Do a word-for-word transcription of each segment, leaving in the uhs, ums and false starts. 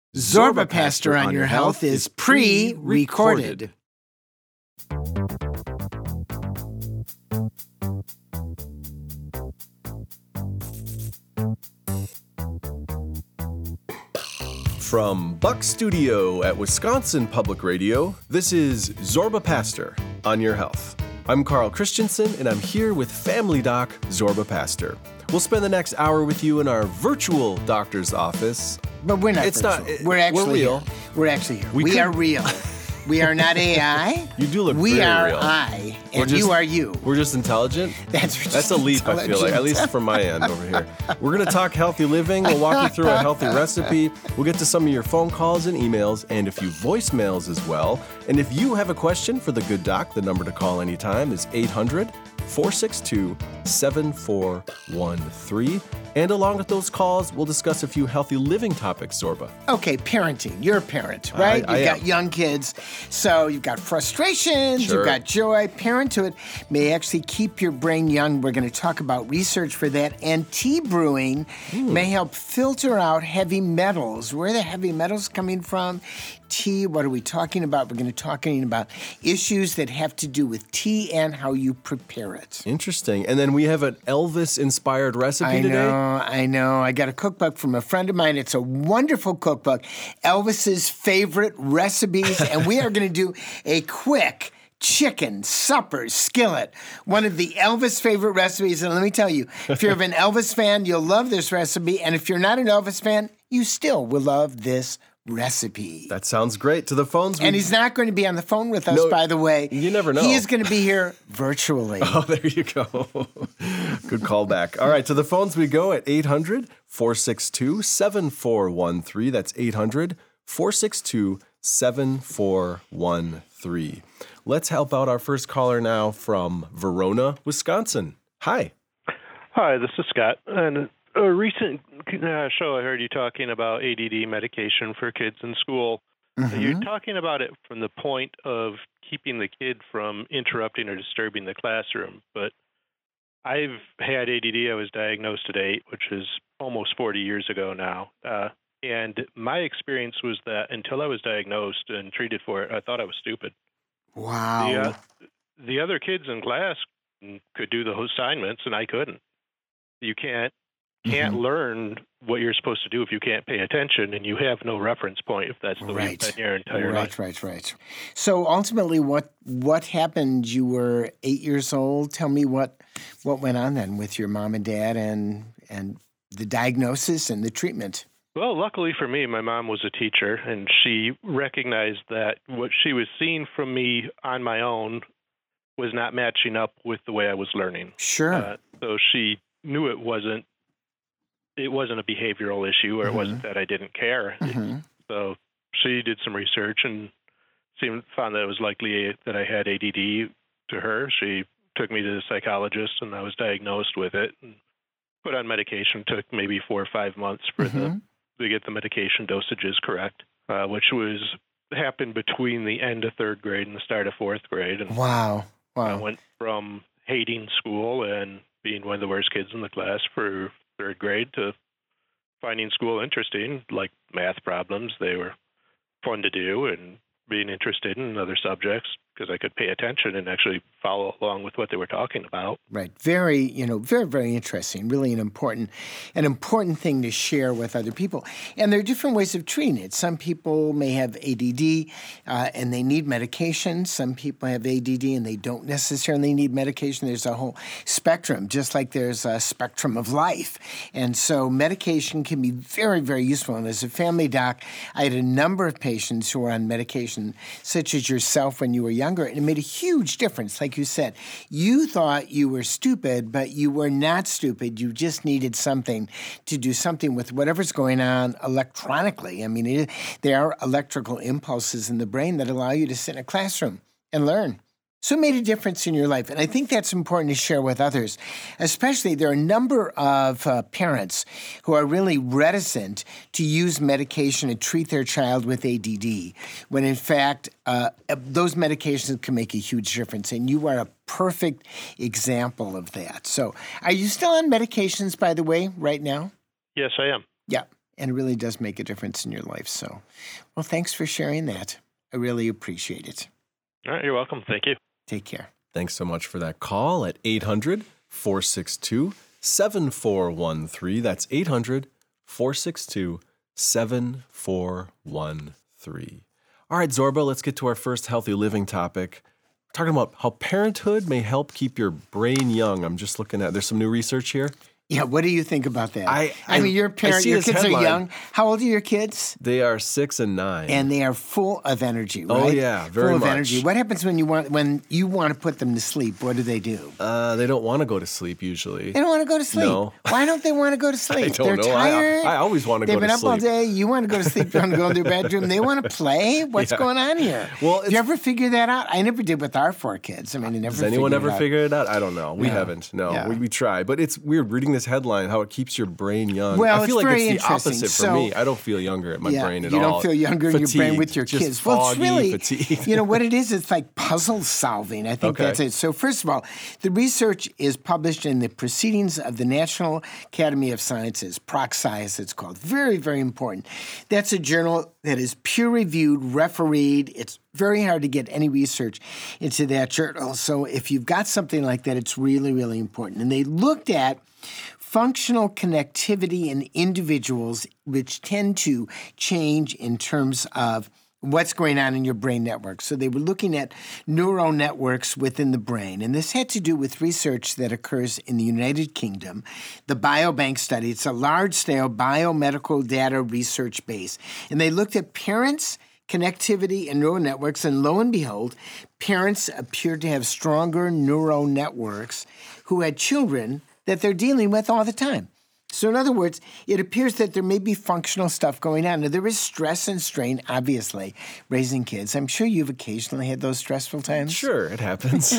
Zorba on Your Health is pre-recorded. From Buck Studio at Wisconsin Public Radio, this is Zorba Pastor on Your Health. I'm Carl Christensen, and I'm here with Family Doc Zorba Pastor. We'll spend the next hour with you in our virtual doctor's office. But we're not It's virtual. not- it- we're actually we're real. Here. We're actually here. We We, could- are real. We are not A I. You do look We very are real. I, We're and just- you are you. We're just intelligent? That's That's a leap, I feel like, at least from my end over here. We're going to talk healthy living. We'll walk you through a healthy recipe. We'll get to some of your phone calls and emails and a few voicemails as well. And if you have a question for the good doc, the number to call anytime is eight hundred, four six two, seven four one three. And along with those calls, we'll discuss a few healthy living topics, Zorba. Okay, parenting. You're a parent, right? I you've am. got young kids. So you've got frustrations, Sure. you've got joy. Parenthood may actually keep your brain young. We're going to talk about research for that. And tea brewing may help filter out heavy metals. Where are the heavy metals coming from? Tea, what are we talking about? We're going to talking about issues that have to do with tea and how you prepare it. Interesting. And then we have an Elvis-inspired recipe I today. know, I know. I got a cookbook from a friend of mine. It's a wonderful cookbook, Elvis's favorite recipes, and we are going to do a quick chicken supper skillet, one of the Elvis favorite recipes. And let me tell you, if you're an Elvis fan, you'll love this recipe, and if you're not an Elvis fan, you still will love this recipe. That sounds great. To the phones. we- And he's not going to be on the phone with us, No, by the way. you never know. He is going to be here virtually. Oh, there you go. Good callback. All right, to the phones we go at eight hundred, four six two, seven four one three. That's eight hundred, four six two, seven four one three. Let's help out our first caller now from Verona, Wisconsin. Hi. Hi, this is Scott. And a recent uh, show, I heard you talking about A D D medication for kids in school. Mhm. You're talking about it from the point of keeping the kid from interrupting or disturbing the classroom. But I've had A D D. I was diagnosed at eight, which is almost forty years ago now. Uh, and my experience was that until I was diagnosed and treated for it, I thought I was stupid. Wow. The, uh, the other kids in class could do the assignments, and I couldn't. You can't can't Mhm. learn what you're supposed to do if you can't pay attention, and you have no reference point if that's the way Right. you've been your entire Right, life. right, right. So ultimately, what what happened? You were eight years old. Tell me what what went on then with your mom and dad, and and the diagnosis and the treatment. Well, luckily for me, my mom was a teacher, and she recognized that what she was seeing from me on my own was not matching up with the way I was learning. Sure. Uh, so she knew it wasn't it wasn't a behavioral issue, or Mhm. it wasn't that I didn't care. Mhm. So she did some research and seemed found that it was likely that I had A D D to her. She took me to the psychologist, and I was diagnosed with it and put on medication. Took maybe four or five months for the Mhm. to get the medication dosages correct, uh, which was happened between the end of third grade and the start of fourth grade. And Wow. I Wow. went from hating school and being one of the worst kids in the class for third grade to finding school interesting, like math problems. They were fun to do, and being interested in other subjects because I could pay attention and actually follow along with what they were talking about. Right. Very, you know, very, very interesting. Really an important, an important thing to share with other people. And there are different ways of treating it. Some people may have A D D uh, and they need medication. Some people have A D D and they don't necessarily need medication. There's a whole spectrum, just like there's a spectrum of life. And so medication can be very, very useful. And as a family doc, I had a number of patients who were on medication, such as yourself when you were young. And it made a huge difference. Like you said, you thought you were stupid, but you were not stupid. You just needed something to do something with whatever's going on electronically. I mean, it, there are electrical impulses in the brain that allow you to sit in a classroom and learn. So it made a difference in your life. And I think that's important to share with others. Especially, there are a number of uh, parents who are really reticent to use medication to treat their child with A D D, when in fact, uh, those medications can make a huge difference. And you are a perfect example of that. So are you still on medications, by the way, right now? Yes, I am. Yeah. and it really does make a difference in your life. So, well, thanks for sharing that. I really appreciate it. All right, you're welcome. Thank you. Take care. Thanks so much for that call at eight hundred, four six two, seven four one three. That's eight hundred, four six two, seven four one three. All right, Zorba, let's get to our first healthy living topic. We're talking about how parenthood may help keep your brain young. I'm just looking at, there's some new research here. Yeah, what do you think about that? I, I, I mean, your parents, your kids headline. are young. How old are your kids? They are six and nine. And they are full of energy, right? Oh, yeah, very full of much. energy. What happens when you want when you want to put them to sleep? What do they do? Uh, they don't want to go to sleep usually. They don't want to go to sleep. No. Why don't they want to go to sleep? I don't They're know. tired. I, I always want to They've go to been up sleep. all day. You want to go to sleep. You want to go in their bedroom. They want to play. What's Yeah. going on here? Well, Did you ever figure that out? I never did with our four kids. I mean, I never. Does anyone figured ever it out. figure it out? I don't know. We No. haven't. No, Yeah. we, we try. But it's weird reading this headline, how it keeps your brain young. Well, I feel it's like very it's the interesting. opposite for So- me. I don't feel younger at my yeah, brain at you all. don't feel younger in your brain Fatigued, with your just kids. Foggy, well, it's really, fatigued. you know, what it is, it's like puzzle solving. I think Okay. that's it. So first of all, the research is published in the Proceedings of the National Academy of Sciences, ProcScience it's called. Very, very important. That's a journal that is peer-reviewed, refereed. It's very hard to get any research into that journal. So if you've got something like that, it's really, really important. And they looked at functional connectivity in individuals, which tend to change in terms of what's going on in your brain network. So they were looking at neural networks within the brain. And this had to do with research that occurs in the United Kingdom, the Biobank study. It's a large-scale biomedical data research base. And they looked at parents' connectivity and neural networks, and lo and behold, parents appeared to have stronger neural networks who had children that they're dealing with all the time. So in other words, it appears that there may be functional stuff going on. Now, there is stress and strain, obviously, raising kids. I'm sure you've occasionally had those stressful times. Sure, it happens.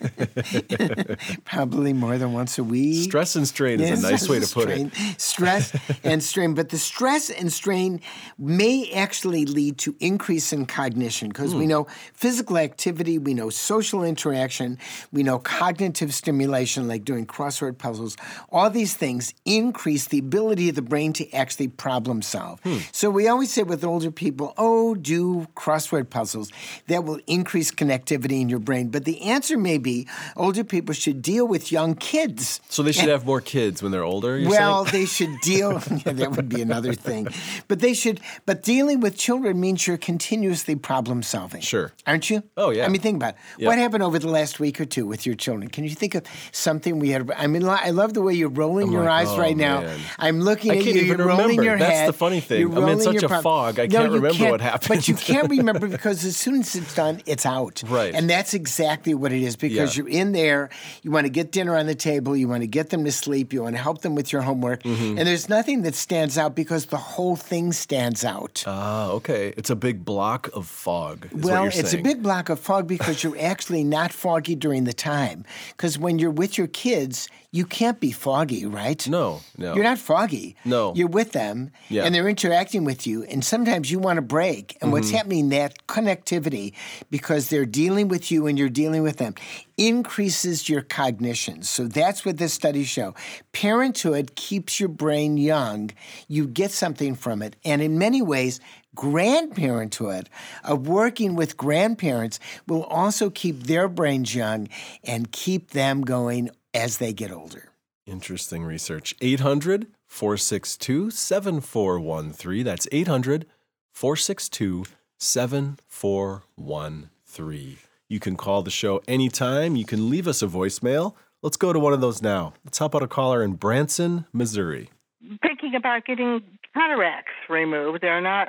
Probably more than once a week. Stress and strain Yeah, is a nice stress way and to put strain. it. Stress and strain. But the stress and strain may actually lead to increase in cognition because Hmm. we know physical activity, we know social interaction, we know cognitive stimulation like doing crossword puzzles. All these things increase the ability of the brain to actually problem solve. Hmm. So we always say with older people, oh, do crossword puzzles. That will increase connectivity in your brain. But the answer may be older people should deal with young kids. So they should have more kids when they're older, you're Well, saying? they should deal. Yeah, that would be another thing. But they should. But dealing with children means you're continuously problem solving. Sure. Aren't you? Oh, yeah. I mean, think about it. Yeah. What happened over the last week or two with your children? Can you think of something we had? I mean, I love the way you're rolling I'm your like, eyes oh, right now. man. I'm looking I at can't you. even You're rolling remember. your That's head. the funny thing. You're I'm in rolling such your a prob- fog, I No, can't you remember can't, what happened. But you can't remember because as soon as it's done, it's out. Right. And that's exactly what it is because Yeah. you're in there. You want to get dinner on the table. You want to get them to sleep. You want to help them with your homework. Mm-hmm. And there's nothing that stands out because the whole thing stands out. Ah, okay. It's a big block of fog, is Well, what you're it's saying. a big block of fog because you're actually not foggy during the time. Because when you're with your kids, you can't be foggy, right? No, no. You're not foggy. No. You're with them, Yeah. and they're interacting with you, and sometimes you want to break. And what's happening, that connectivity, because they're dealing with you and you're dealing with them, increases your cognition. So that's what this studies show. Parenthood keeps your brain young. You get something from it. And in many ways, grandparenthood, of working with grandparents, will also keep their brains young and keep them going as they get older. Interesting research. eight hundred, four six two, seven four one three. That's eight hundred, four six two, seven four one three. You can call the show anytime. You can leave us a voicemail. Let's go to one of those now. Let's help out a caller in Branson, Missouri. Thinking about getting cataracts removed. They're not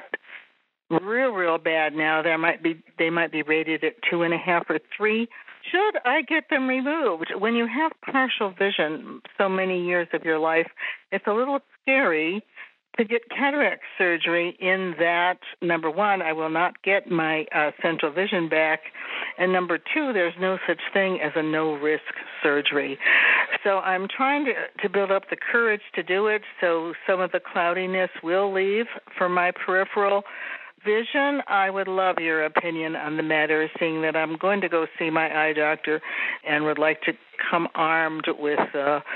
real, real bad now. There might be they might be rated at two and a half or three. Should I get them removed? When you have partial vision so many years of your life, it's a little scary to get cataract surgery in that, number one, I will not get my uh, central vision back, and number two, there's no such thing as a no-risk surgery. So I'm trying to, to build up the courage to do it so some of the cloudiness will leave for my peripheral vision. I would love your opinion on the matter, seeing that I'm going to go see my eye doctor and would like to come armed with uh,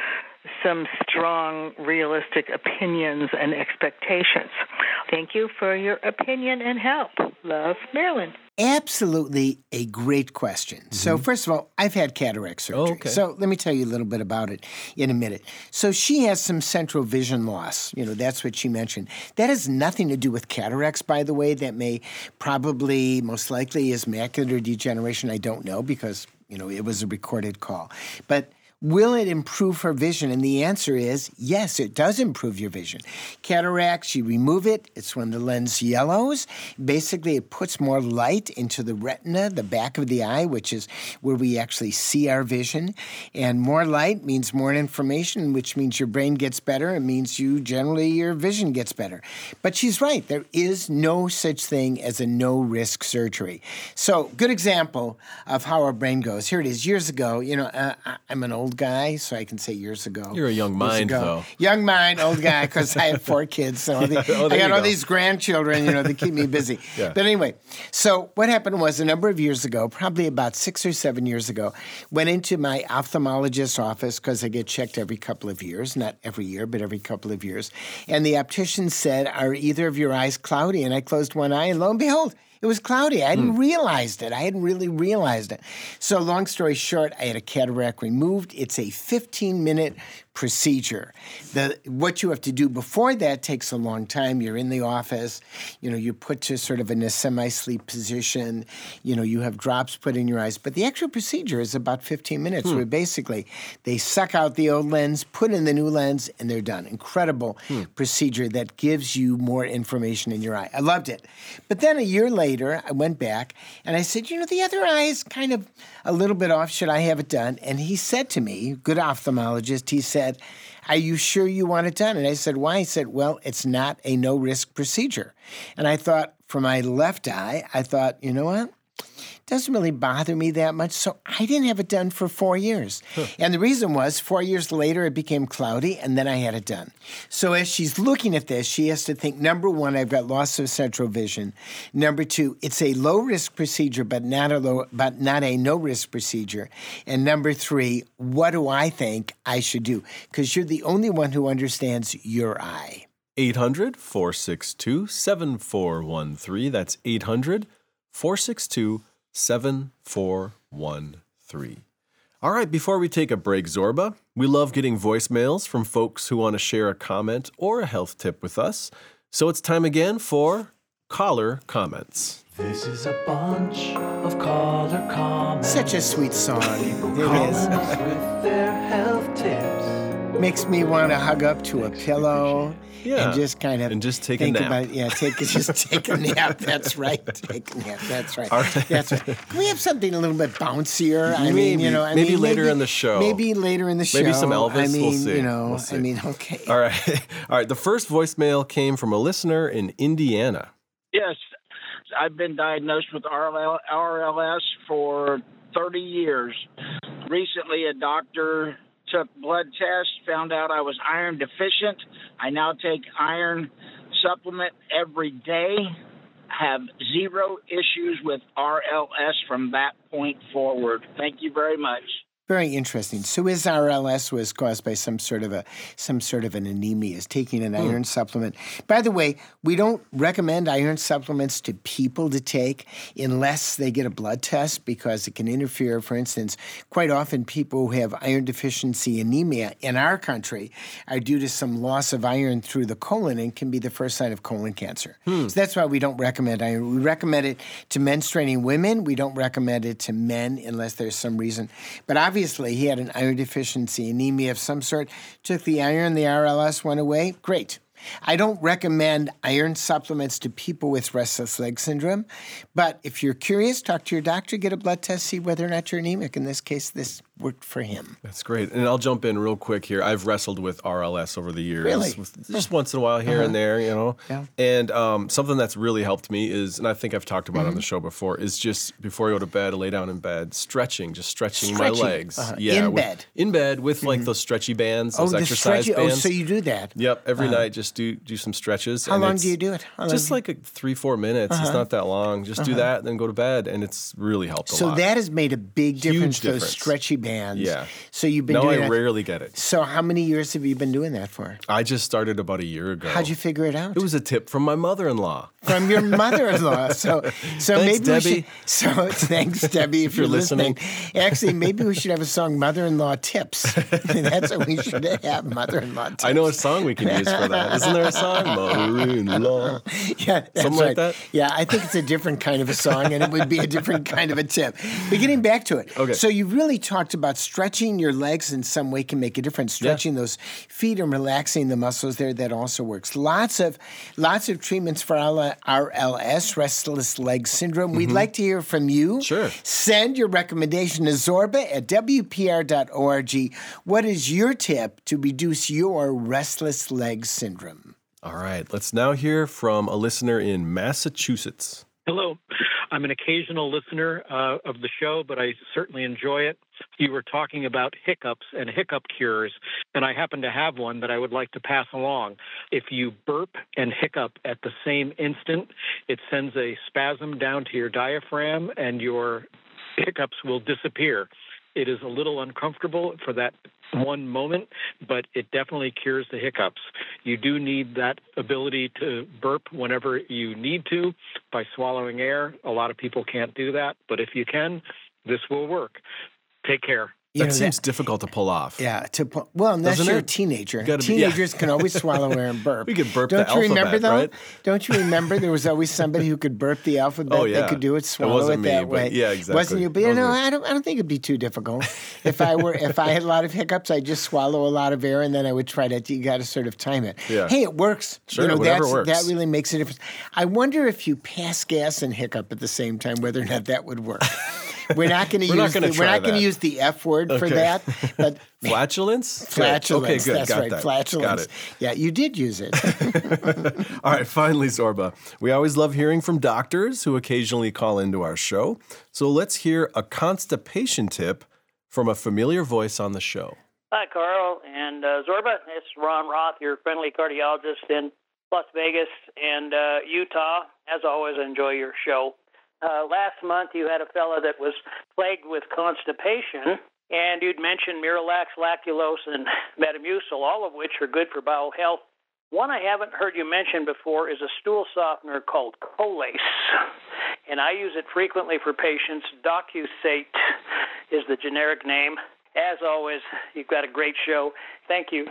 some strong, realistic opinions and expectations. Thank you for your opinion and help. Love, Marilyn. Absolutely a great question. Mm-hmm. So first of all, I've had cataract surgery. Oh, okay. So let me tell you a little bit about it in a minute. So she has some central vision loss. You know, that's what she mentioned. That has nothing to do with cataracts, by the way. That may probably, most likely, is macular degeneration. I don't know because, you know, it was a recorded call. But will it improve her vision? And the answer is yes, it does improve your vision. Cataracts, you remove it. It's when the lens yellows. Basically, it puts more light into the retina, the back of the eye, which is where we actually see our vision. And more light means more information, which means your brain gets better. It means you generally, your vision gets better. But she's right. There is no such thing as a no-risk surgery. So good example of how our brain goes. Here it is. Years ago, you know, uh, I'm an old guy, so I can say years ago. You're a young mind, though. Young mind, old guy, because I have four kids. So the, oh, I got all go. these grandchildren, you know, they keep me busy. Yeah. But anyway, so what happened was a number of years ago, probably about six or seven years ago, went into my ophthalmologist's office because I get checked every couple of years, not every year, but every couple of years. And the optician said, are either of your eyes cloudy? And I closed one eye, and lo and behold, it was cloudy. I hadn't mm. realized it. I hadn't really realized it. So long story short, I had a cataract removed. It's a fifteen-minute procedure. The, what you have to do before that takes a long time. You're in the office. You know, you're put to sort of in a semi-sleep position. You know, you have drops put in your eyes. But the actual procedure is about fifteen minutes, hmm. where basically they suck out the old lens, put in the new lens, and they're done. Incredible hmm. procedure that gives you more information in your eye. I loved it. But then a year later, I went back, and I said, you know, the other eye is kind of a little bit off. Should I have it done? And he said to me, good ophthalmologist, he said, are you sure you want it done? And I said, why? He said, well, it's not a no-risk procedure. And I thought, for my left eye, I thought, you know what? It doesn't really bother me that much. So I didn't have it done for four years. Huh. And the reason was four years later, it became cloudy, and then I had it done. So as she's looking at this, she has to think, number one, I've got loss of central vision. Number two, it's a low-risk procedure, but not a low, but not a no-risk procedure. And number three, what do I think I should do? Because you're the only one who understands your eye. eight hundred, four six two, seven four one three. That's eight hundred, four six two, seven four one three. All right, before we take a break, Zorba, we love getting voicemails from folks who want to share a comment or a health tip with us. So it's time again for Caller Comments. This is a bunch of caller comments. Such a sweet song. People it calling is. us with their health tips. Makes me want to hug up to a pillow. Yeah. And just kind of and just take think a nap. About it. Yeah, take just take a nap. That's right. Take a nap. That's right. All right. That's right. Can we have something a little bit bouncier? I maybe, mean, you know, I maybe mean, later maybe, in the show. Maybe later in the show. Maybe some Elvis. I mean, we'll see. you know, we'll see. I mean, okay. All right. All right. The first voicemail came from a listener in Indiana. Yes, I've been diagnosed with R L S for thirty years. Recently, a doctor took blood tests, found out I was iron deficient. I now take iron supplement every day. Have zero issues with R L S from that point forward. Thank you very much. Very interesting. So his R L S was caused by some sort of a some sort of an anemia, is taking an iron mm. supplement. By the way, we don't recommend iron supplements to people to take unless they get a blood test because it can interfere. For instance, quite often people who have iron deficiency anemia in our country are due to some loss of iron through the colon and can be the first sign of colon cancer. Mm. So that's why we don't recommend iron. We recommend it to menstruating women. We don't recommend it to men unless there's some reason. But obviously, Obviously, he had an iron deficiency, anemia of some sort. Took the iron, the R L S went away. Great. I don't recommend iron supplements to people with restless leg syndrome. But if you're curious, talk to your doctor, get a blood test, see whether or not you're anemic. In this case, this worked for him. That's great. And I'll jump in real quick here. I've wrestled with R L S over the years. Really? Just once in a while here uh-huh. and there, you know. Yeah. And um, something that's really helped me is, and I think I've talked about mm-hmm. it on the show before, is just before I go to bed, I lay down in bed, stretching, just stretching, stretching. my legs. Uh-huh. Yeah, in with, bed? In bed with mm-hmm. like those stretchy bands, oh, those the exercise stretchy, bands. Oh, so you do that? Yep. Every uh-huh. night, just do do some stretches. How and long do you do it? How just long? like a three, four minutes. Uh-huh. It's not that long. Just uh-huh. do that, then go to bed, and it's really helped a so lot. that has made a big difference, Huge those difference. stretchy bands. bands. Yeah. So you've been no, doing I that. rarely get it. So how many years have you been doing that for? I just started about a year ago. How'd you figure it out? It was a tip from my mother-in-law. From your mother-in-law. So, so Thanks, maybe Debbie. we should. So thanks, Debbie, if, If you're you're listening. listening. Actually, maybe we should have a song, "Mother-in-Law Tips." That's what we should have, "Mother-in-law Tips." I know a song we can use for that. Isn't there a song? Mother-in-law. Yeah, that's Something right. like that? Yeah, I think it's a different kind of a song, and it would be a different kind of a tip. But getting back to it. Okay. So you really talked about stretching your legs in some way can make a difference. Stretching those feet and relaxing the muscles there, that also works. Lots of lots of treatments for R L S, restless leg syndrome. We'd like to hear from you. Sure. Send your recommendation to Zorba at W P R dot org. What is your tip to reduce your restless leg syndrome? All right, let's now hear from a listener in Massachusetts. Hello. I'm an occasional listener uh, of the show, but I certainly enjoy it. You were talking about hiccups and hiccup cures, and I happen to have one that I would like to pass along. If you burp and hiccup at the same instant, it sends a spasm down to your diaphragm, and your hiccups will disappear. It is a little uncomfortable for that one moment, but it definitely cures the hiccups. You do need that ability to burp whenever you need to by swallowing air. A lot of people can't do that, but if you can, this will work. Take care. You That know, seems difficult to pull off. Yeah, to pu- well, unless Doesn't you're it? a teenager. Gotta be- yeah. Teenagers can always swallow air and burp. We could burp Don't the you remember alphabet, though? right? Don't you remember there was always somebody who could burp the alphabet? Oh, yeah. They could do it, It swallow wasn't it me, that but way. yeah, exactly. Wasn't you? But you know, Wasn't it? I don't. I don't think it'd be too difficult. If I were, if I had a lot of hiccups, I'd just swallow a lot of air, and then I would try to. You got to sort of time it. Yeah. Hey, it works. Sure, you know, whatever that's, works. that really makes a difference. I wonder if you pass gas and hiccup at the same time, whether or not that would work. We're not going to We're not use. gonna the, we're try not going to that. use the F word for Okay. that, but. Flatulence? Good. Flatulence. Okay, good. That's Got right. that. Flatulence. Got it. Yeah, you did use it. All right, finally, Zorba. We always love hearing from doctors who occasionally call into our show. So let's hear a constipation tip from a familiar voice on the show. Hi, Carl and uh, Zorba. It's Ron Roth, your friendly cardiologist in Las Vegas and uh, Utah. As always, I enjoy your show. Uh, last month, you had a fella that was plagued with constipation, and you'd mentioned Miralax, Lactulose, and Metamucil, all of which are good for bowel health. One I haven't heard you mention before is a stool softener called Colace, and I use it frequently for patients. Docusate is the generic name. As always, you've got a great show. Thank you.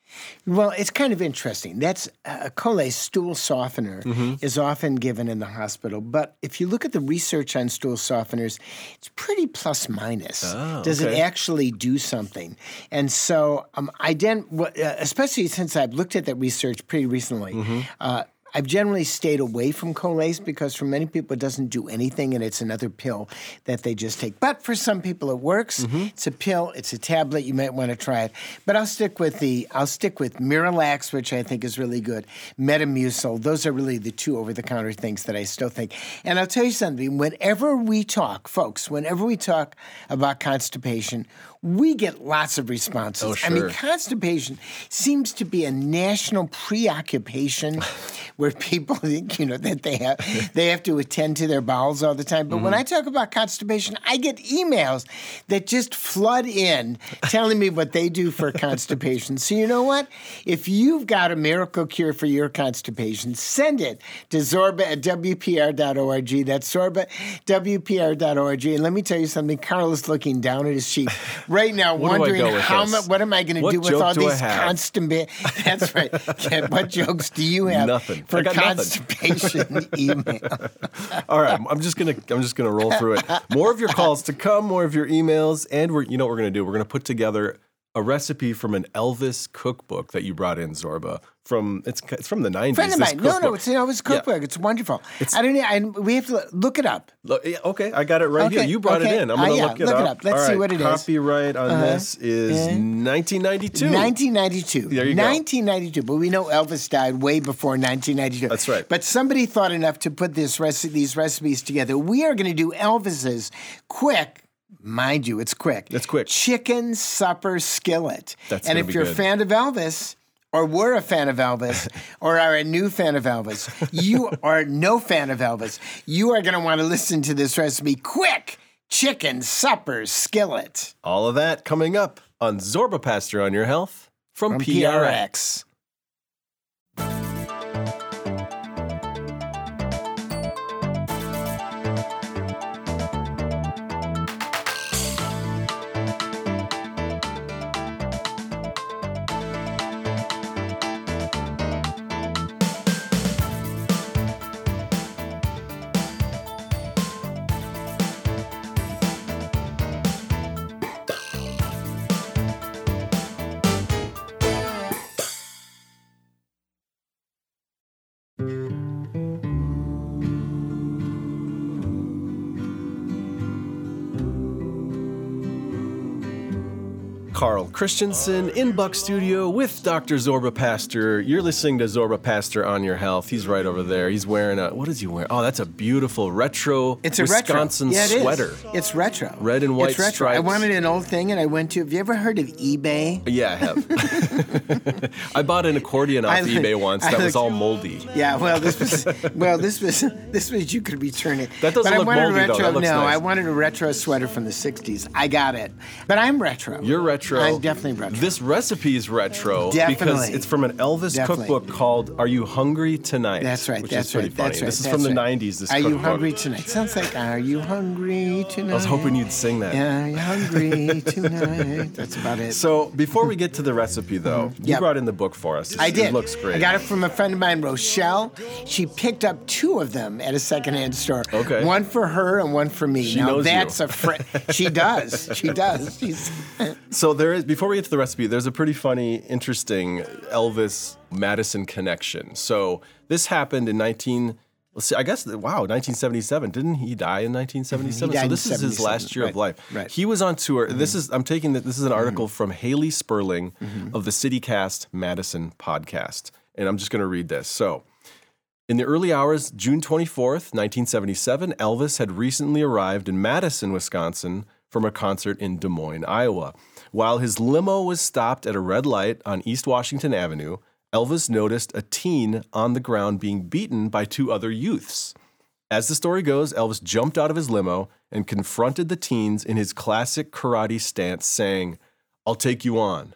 Well, it's kind of interesting. That's uh, Colace stool softener Mm-hmm. is often given in the hospital, but if you look at the research on stool softeners, it's pretty plus minus. Oh, Does okay. it actually do something? And so, um, I didn't, uh, especially since I've looked at that research pretty recently. Mm-hmm. Uh, I've generally stayed away from Colace because for many people it doesn't do anything and it's another pill that they just take. But for some people it works. Mm-hmm. It's a pill, it's a tablet, you might want to try it. But I'll stick with the I'll stick with Miralax, which I think is really good. Metamucil, those are really the two over-the-counter things that I still think. And I'll tell you something, whenever we talk, folks, whenever we talk about constipation, we get lots of responses. Oh, I mean, sure. constipation seems to be a national preoccupation where people think, you know, that they have they have to attend to their bowels all the time. But when I talk about constipation, I get emails that just flood in telling me what they do for constipation. So you know what? If you've got a miracle cure for your constipation, send it to Zorba at W P R dot org. That's Zorba, W P R dot org. And let me tell you something. Carl is looking down at his sheet right now, What do I wondering go with how this? much. What am I going to What do with joke all do I these have? constipa- That's right. Yeah, what jokes do you have Nothing. for I got nothing. constipation email? All right, I'm just gonna I'm just gonna roll through it. More of your calls to come, more of your emails, and we're you know what we're gonna do. We're gonna put together a recipe from an Elvis cookbook that you brought in, Zorba. From it's it's from the nineties. Friend of this mine. No, no, cookbook. it's an Elvis cookbook. It's wonderful. I don't. I, we have to look it up. Look, yeah, okay, I got it right Okay, here. You brought okay. it in. I'm Uh, gonna yeah, look it look up. it up. Let's All see right, what it is. Copyright on Uh-huh. this is Yeah. nineteen ninety-two. nineteen ninety-two. There you go. nineteen ninety-two. But we know Elvis died way before nineteen ninety-two. That's right. But somebody thought enough to put this reci- these recipes together. We are going to do Elvis's quick. Mind you, it's quick. It's quick. Chicken supper skillet. That's and gonna if be you're good. a fan of Elvis, or were a fan of Elvis, or are a new fan of Elvis, you are no fan of Elvis, you are going to want to listen to this recipe quick. chicken supper skillet. All of that coming up on Zorba Pastor on Your Health from, From P R X. P R X. Carl Christensen in Buck Studio with Doctor Zorba Pastor. You're listening to Zorba Pastor on Your Health. He's right over there. He's wearing a, what is he wearing? Oh, that's a beautiful retro It's a Wisconsin retro. Yeah, it sweater. Is. It's retro. Red and white it's retro. stripes. I wanted an old thing, and I went to. Have you ever heard of eBay? Yeah, I have. I bought an accordion off I- eBay once I that was looked- all moldy. Yeah, well, this was well, this was this was you could return it. That doesn't but look I wanted moldy, a though. retro. That looks no, nice. I wanted a retro sweater from the sixties. I got it, but I'm retro. You're retro. I'm definitely retro. This recipe is retro because Definitely. it's from an Elvis Definitely. cookbook called "Are You Hungry Tonight?" That's right. Which that's is pretty right. funny. That's right. This is that's from the right. nineties. This Are cookbook. you hungry tonight? Sounds like Are you hungry tonight? I was hoping you'd sing that. Yeah, are you hungry tonight? That's about it. So before we get to the recipe, though, you Yep. brought in the book for us. I did. It looks great. I got it from a friend of mine, Rochelle. She picked up two of them at a secondhand store. Okay. One for her and one for me. She now knows you. that's a friend. She does. She does. She's So there is. Before we get to the recipe, there's a pretty funny, interesting Elvis Madison connection. So this happened in nineteen. Let's see. I guess wow, nineteen seventy-seven. Didn't he die in nineteen seventy-seven? He died So in this is his seventy-seven. last year of Right, life. right. He was on tour. This is. I'm taking that. This is an article from Haley Sperling Mm-hmm. of the CityCast Madison podcast, and I'm just going to read this. So. In the early hours, June twenty-fourth, nineteen seventy-seven, Elvis had recently arrived in Madison, Wisconsin from a concert in Des Moines, Iowa. While his limo was stopped at a red light on East Washington Avenue, Elvis noticed a teen on the ground being beaten by two other youths. As the story goes, Elvis jumped out of his limo and confronted the teens in his classic karate stance, saying, "I'll take you on."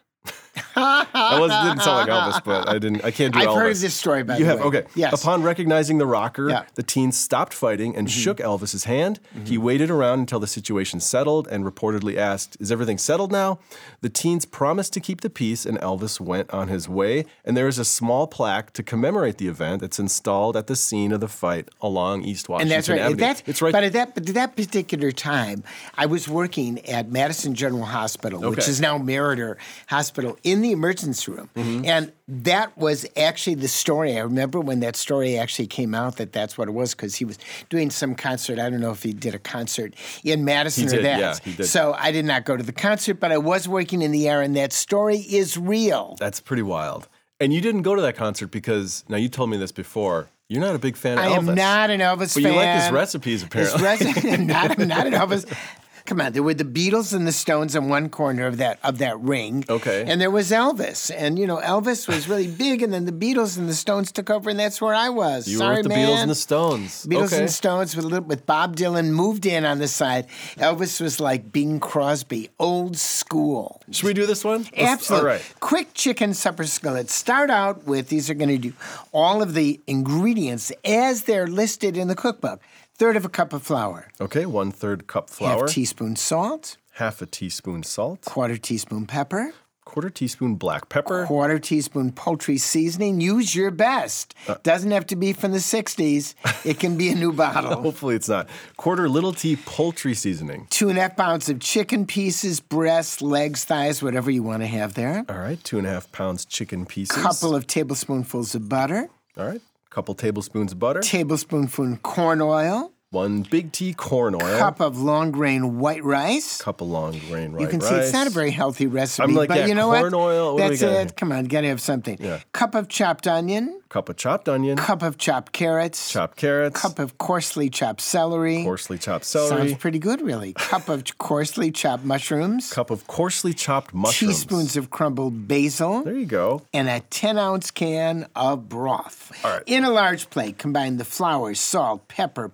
That was, didn't sound like Elvis, but I didn't. I can't do I've Elvis. heard of this story, by You the have way. okay. Yes. Upon recognizing the rocker, Yeah. the teens stopped fighting and shook Elvis's hand. He waited around until the situation settled and reportedly asked, "Is everything settled now?" The teens promised to keep the peace, and Elvis went on his way. And there is a small plaque to commemorate the event that's installed at the scene of the fight along East And Washington that's right. Avenue. At that, it's right. But at that, but at that particular time, I was working at Madison General Hospital, which Okay. is now Meritor Hospital, in the emergency room, Mm-hmm. and that was actually the story. I remember when that story actually came out that that's what it was, because he was doing some concert. I don't know if he did a concert in Madison He or did, that. yeah, he did. So I did not go to the concert, but I was working in the air, and that story is real. That's pretty wild. And you didn't go to that concert because, now you told me this before, you're not a big fan of I Elvis. am not an Elvis But fan. you like his recipes, apparently. His recipe, not, not an Elvis. Come on, there were the Beatles and the Stones in one corner of that of that ring. Okay. And there was Elvis. And, you know, Elvis was really big, and then the Beatles and the Stones took over, and that's where I was. You Sorry, were with the man. Beatles and the Stones. Beatles okay. and Stones with, a little, with Bob Dylan moved in on the side. Elvis was like Bing Crosby, old school. Should we do this one? Let's- Absolutely. All right. Quick chicken supper skillet. Start out with, these are going to do all of the ingredients as they're listed in the cookbook. Third of a cup of flour. Okay, one third cup flour, Half teaspoon salt. half a teaspoon salt, Quarter teaspoon pepper. quarter teaspoon black pepper. Quarter teaspoon poultry seasoning. Use your best. Uh, Doesn't have to be from the sixties. It can be a new bottle. Hopefully it's not. Quarter little tea poultry seasoning. Two and a half pounds of chicken pieces, breasts, legs, thighs, whatever you want to have there. All right, two and a half pounds chicken pieces. Couple of tablespoonfuls of butter. All right, couple tablespoons of butter. Tablespoonful corn oil. One big tea corn oil. Cup of long grain white rice. Cup of long grain white You can rice. see it's not a very healthy recipe, I'm like, but yeah, you know corn what? oil, what do we That's got it. here? Come on, gotta have something. Yeah. Cup of chopped onion. Cup of chopped onion. Cup of chopped carrots. Chopped carrots. Cup of coarsely chopped celery. coarsely chopped celery. Sounds pretty good, really. Cup of coarsely chopped mushrooms. Cup of coarsely chopped mushrooms. Teaspoons of crumbled basil. There you go. And a ten ounce can of broth. All right. In a large plate, combine the flour, salt, pepper, poultry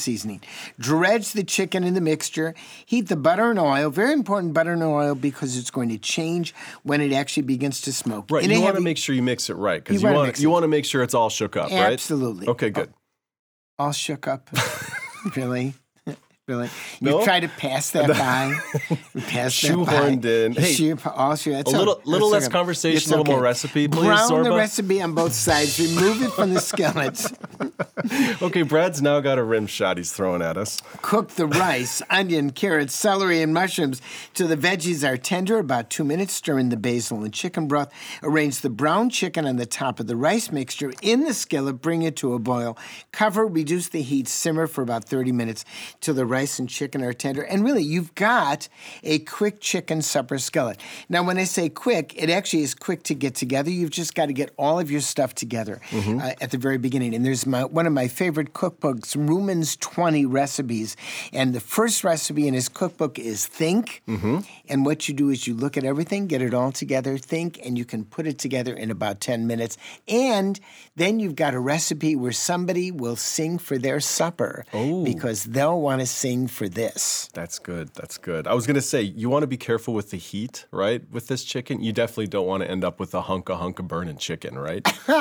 seasoning. Dredge the chicken in the mixture. Heat the butter and oil. Very important, butter and oil, because it's going to change when it actually begins to smoke. Right. In You a want to heavy- make sure you mix it right, because You you wanna want mix you it. want to make sure it's all shook up, right? Absolutely. Okay, good. All shook up. Really? Really? No? You try to pass that by. You pass that Shoehorned by. in. Hey, Shoe- all shoe- that's a little- all- little that's less okay. conversation, It's a little more okay. recipe, please, Brown the Zorba. recipe on both sides. Remove it from the skillets. Okay, Brad's now got a rim shot he's throwing at us. Cook the rice, onion, carrots, celery, and mushrooms till the veggies are tender. About two minutes. Stir in the basil and chicken broth. Arrange the brown chicken on the top of the rice mixture in the skillet. Bring it to a boil. Cover, reduce the heat, simmer for about thirty minutes till the rice and chicken are tender. And really, you've got a quick chicken supper skillet. Now, when I say quick, it actually is quick to get together. You've just got to get all of your stuff together uh, at the very beginning. And there's my, one of my favorite cookbooks, Ruman's twenty Recipes. And the first recipe in his cookbook is think. And what you do is you look at everything, get it all together, think, and you can put it together in about ten minutes. And then you've got a recipe where somebody will sing for their supper because they'll want to sing for this. That's good. That's good. I was going to say, you want to be careful with the heat, right? With this chicken, you definitely don't want to end up with a hunk of hunk of burning chicken, right?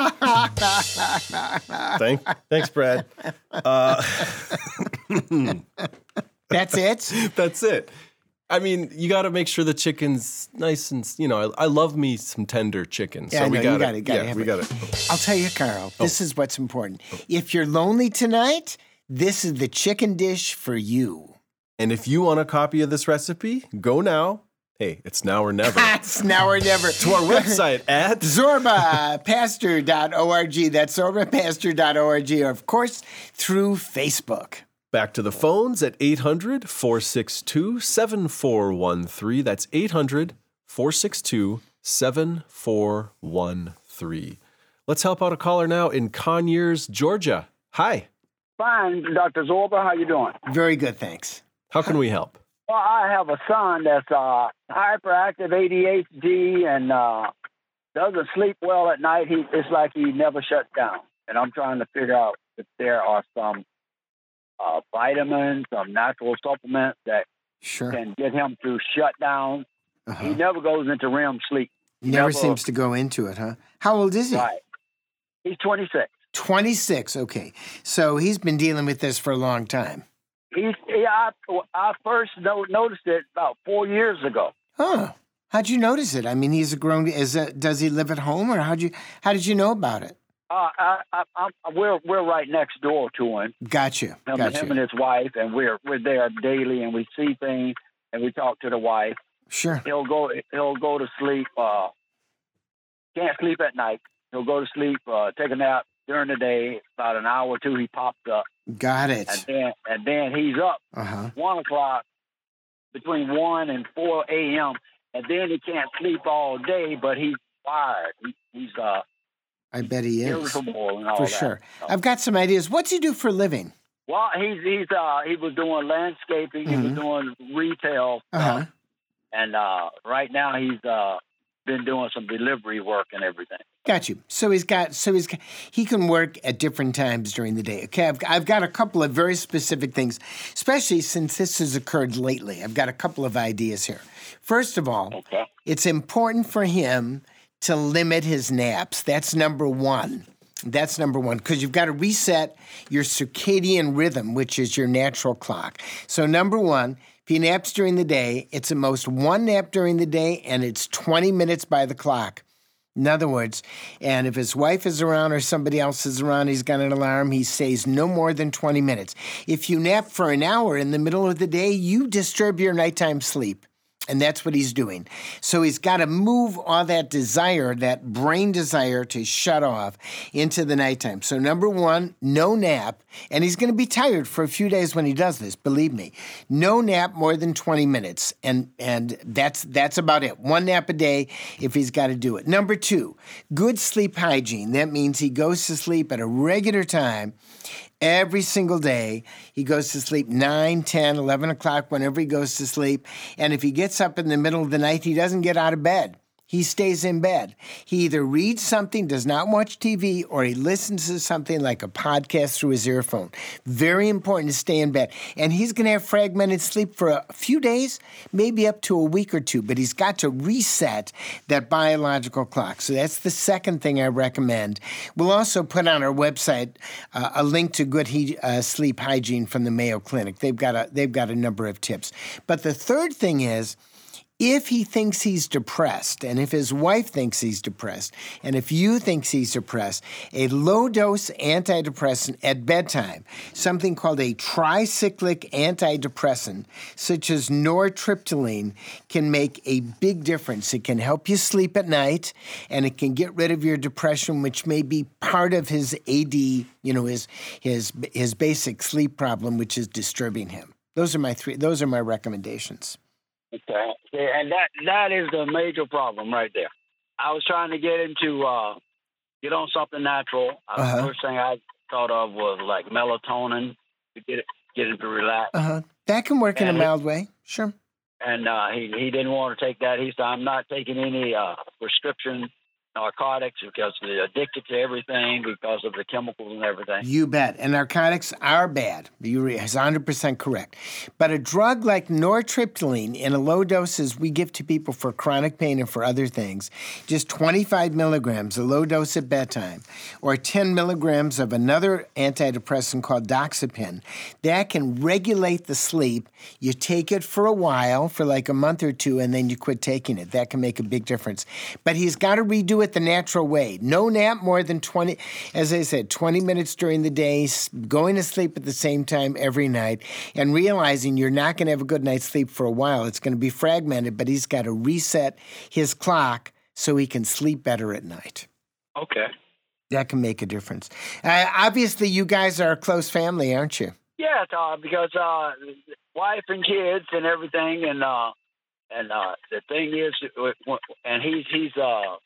Thank, thanks, Brad. Uh, That's it? that's it. I mean, you got to make sure the chicken's nice and, you know, I, I love me some tender chicken. Yeah, so I we know, got you gotta- gotta yeah, have we it. got it. I'll tell you, Carl, this is what's important. If you're lonely tonight, this is the chicken dish for you. And if you want a copy of this recipe, go now. Hey, it's now or never. It's now or never. To our website at Zorba Pastor dot org. That's Zorba Pastor dot org. Or, of course, through Facebook. Back to the phones at eight hundred, four six two, seven four one three. That's eight hundred, four six two, seven four one three. Let's help out a caller now in Conyers, Georgia. Hi. Fine, Doctor Zorba. How you doing? Very good, thanks. How can we help? Well, I have a son that's uh, hyperactive A D H D and uh, doesn't sleep well at night. He It's like he never shuts down. And I'm trying to figure out if there are some uh, vitamins, some natural supplements that Sure. can get him to shut down. Uh-huh. He never goes into R E M sleep. He Never seems to go into it, huh? How old is he? Right. He's twenty-six. twenty-six, okay. So he's been dealing with this for a long time. He's, he, I, I first no, noticed it about four years ago. Huh. How'd you notice it? I mean, he's a grown. Is it, does he live at home, or how'd you? How did you know about it? Uh, I, I, I, we're we're right next door to him. Gotcha. Him, Gotcha. him and his wife, and we're we're there daily, and we see things, and we talk to the wife. Sure. He'll go he'll go to sleep. Uh, can't sleep at night. He'll go to sleep, uh, take a nap during the day. About an hour or two, he pops up, Got and it. then and then he's up Uh huh. one o'clock, between one and four a m. And then he can't sleep all day, but he's wired. He, he's uh I bet he is. irritable and all For that. sure. So- I've got some ideas. What's he do for a living? Well, he's he's uh he was doing landscaping, he was doing retail, Uh huh. and uh right now he's uh been doing some delivery work and everything. Got you. So he's got. So he's. got- He can work at different times during the day. Okay. I've, I've got a couple of very specific things, especially since this has occurred lately. I've got a couple of ideas here. First of all, Okay. it's important for him to limit his naps. That's number one. That's number one, because you've got to reset your circadian rhythm, which is your natural clock. So number one, if he naps during the day, it's at most one nap during the day, and it's twenty minutes by the clock. In other words, and if his wife is around or somebody else is around, he's got an alarm, he stays no more than twenty minutes. If you nap for an hour in the middle of the day, you disturb your nighttime sleep. And that's what he's doing. So he's got to move all that desire, that brain desire to shut off into the nighttime. So number one, no nap. And he's going to be tired for a few days when he does this, believe me. No nap more than twenty minutes. And and that's that's about it. One nap a day if he's got to do it. Number two, good sleep hygiene. That means he goes to sleep at a regular time. Every single day, he goes to sleep nine, ten, eleven o'clock, whenever he goes to sleep. And if he gets up in the middle of the night, he doesn't get out of bed. he stays in bed. He either reads something, does not watch T V, or he listens to something like a podcast through his earphone. Very important to stay in bed. And he's going to have fragmented sleep for a few days, maybe up to a week or two, but he's got to reset that biological clock. So that's the second thing I recommend. We'll also put on our website uh, a link to good he, uh, sleep hygiene from the Mayo Clinic. They've got a, they've got a number of tips. But the third thing is, if he thinks he's depressed, and if his wife thinks he's depressed, and if you think he's depressed, a low-dose antidepressant at bedtime, something called a tricyclic antidepressant, such as nortriptyline, can make a big difference. It can help you sleep at night, and it can get rid of your depression, which may be part of his A D, you know, his his his basic sleep problem, which is disturbing him. Those are my three. Those are my recommendations. Okay. Yeah, and that that is the major problem right there. I was trying to get him to uh, get on something natural. Uh-huh. The first thing I thought of was like melatonin to get it, get him to relax. Uh-huh. That can work and in a mild he, way. Sure. And uh, he he didn't want to take that. He said, "I'm not taking any uh, prescription narcotics because they're addicted to everything because of the chemicals and everything." You bet. And narcotics are bad. You're one hundred percent correct. But a drug like nortriptyline in a low doses we give to people for chronic pain and for other things, just twenty-five milligrams, a low dose at bedtime, or ten milligrams of another antidepressant called doxepin, that can regulate the sleep. You take it for a while, for like a month or two, and then you quit taking it. That can make a big difference. But he's got to redo it the natural way. No nap more than twenty, as I said, twenty minutes during the day, going to sleep at the same time every night, and realizing you're not going to have a good night's sleep for a while. It's going to be fragmented, but he's got to reset his clock so he can sleep better at night. Okay. That can make a difference. Uh, obviously, you guys are a close family, aren't you? Yeah, uh, because uh, wife and kids and everything, and uh, and uh, the thing is, and he's he's uh.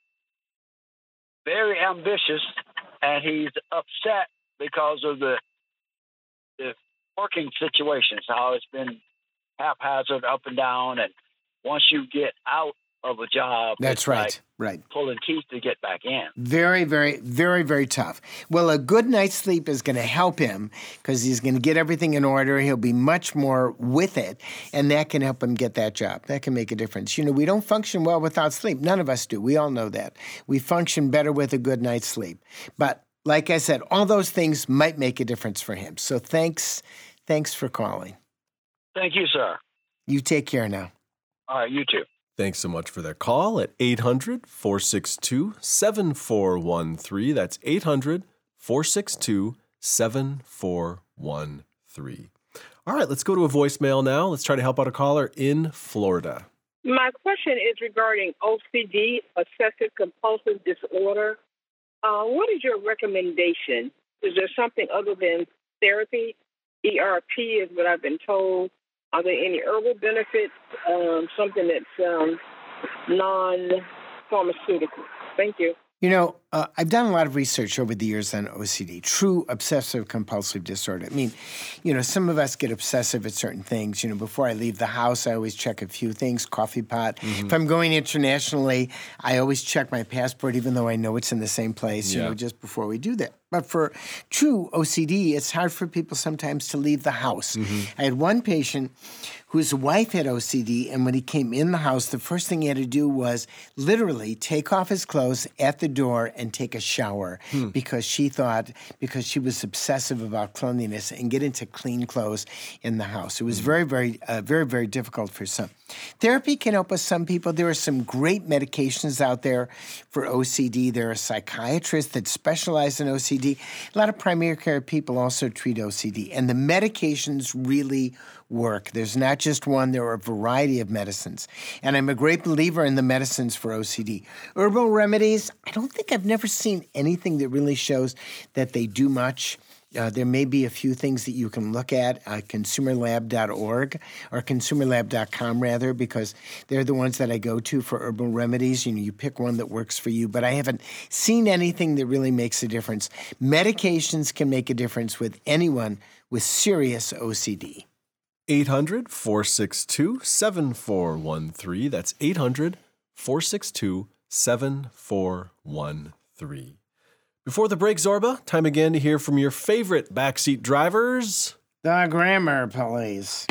very ambitious, and he's upset because of the the working situations, how it's been haphazard, up and down, and once you get out of a job, that's it's right, like right, pulling teeth to get back in. Very, very, very, very tough. Well, a good night's sleep is going to help him because he's going to get everything in order. He'll be much more with it, and that can help him get that job. That can make a difference. You know, we don't function well without sleep. None of us do. We all know that. We function better with a good night's sleep. But like I said, all those things might make a difference for him. So thanks, thanks for calling. Thank you, sir. You take care now. All right, you too. Thanks so much for that call at eight hundred, four six two, seven four one three. That's eight hundred, four six two, seven four one three. All right, let's go to a voicemail now. Let's try to help out a caller in Florida. My question is regarding O C D, obsessive compulsive disorder. Uh, what is your recommendation? Is there something other than therapy? E R P is what I've been told. Are there any herbal benefits, um, something that's um, non-pharmaceutical? Thank you. You know, uh, I've done a lot of research over the years on O C D, true obsessive-compulsive disorder. I mean, you know, some of us get obsessive at certain things. You know, before I leave the house, I always check a few things, coffee pot. Mm-hmm. If I'm going internationally, I always check my passport, even though I know it's in the same place, yeah. you know, just before we do that. But for true O C D, it's hard for people sometimes to leave the house. Mm-hmm. I had one patient whose wife had O C D, and when he came in the house, the first thing he had to do was literally take off his clothes at the door and take a shower hmm. because she thought, because she was obsessive about cleanliness, and get into clean clothes in the house. It was very, very, uh, very, very difficult for some. Therapy can help with some people. There are some great medications out there for O C D. There are psychiatrists that specialize in O C D. A lot of primary care people also treat O C D, and the medications really work. There's not just one, there are a variety of medicines. And I'm a great believer in the medicines for O C D. Herbal remedies, I don't think I've never seen anything that really shows that they do much. Uh, there may be a few things that you can look at, uh, consumer lab dot org or consumer lab dot com rather, because they're the ones that I go to for herbal remedies. You know, you pick one that works for you, but I haven't seen anything that really makes a difference. Medications can make a difference with anyone with serious O C D. eight hundred, four six two, seven four one three. That's eight hundred, four six two, seven four one three. Before the break, Zorba, time again to hear from your favorite backseat drivers. The Grammar Police.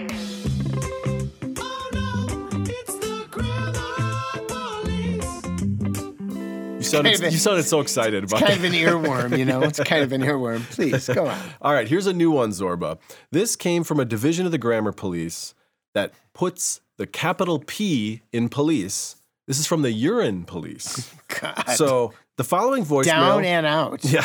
You sounded, kind of a, you sounded so excited about it. It's kind that. of an earworm, you know? It's kind of an earworm. Please, go on. All right, here's a new one, Zorba. This came from a division of the Grammar Police that puts the capital P in police. This is from the Urine Police. God. So the following voicemail... Down and out. Yeah.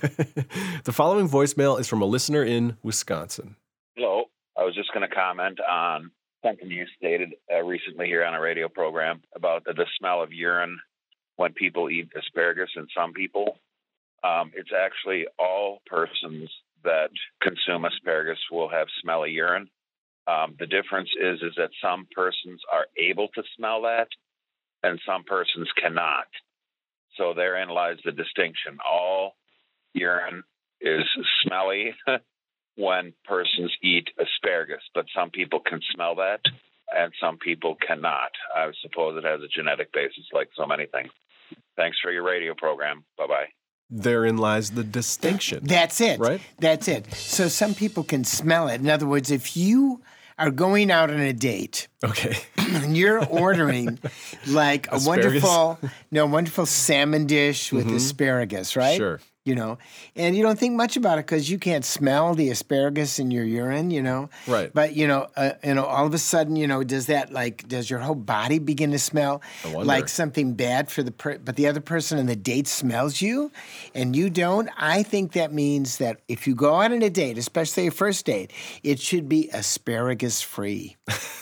The following voicemail is from a listener in Wisconsin. Hello. I was just going to comment on something you stated uh, recently here on a radio program about the, the smell of urine when people eat asparagus, and some people. Um, it's actually all persons that consume asparagus will have smelly urine. Um, the difference is, is that some persons are able to smell that and some persons cannot. So therein lies the distinction. All urine is smelly when persons eat asparagus, but some people can smell that and some people cannot. I suppose it has a genetic basis like so many things. Thanks for your radio program. Bye-bye. Therein lies the distinction. That's it. Right? That's it. So some people can smell it. In other words, if you are going out on a date, okay, and you're ordering like a asparagus. wonderful, no, wonderful salmon dish with mm-hmm. asparagus, right? Sure. You know, and you don't think much about it because you can't smell the asparagus in your urine, you know. Right. But you know, uh, you know, all of a sudden, you know, does that like does your whole body begin to smell I wonder. like something bad for the per- but the other person on the date smells you, and you don't? I think that means that if you go out on a date, especially a first date, it should be asparagus free.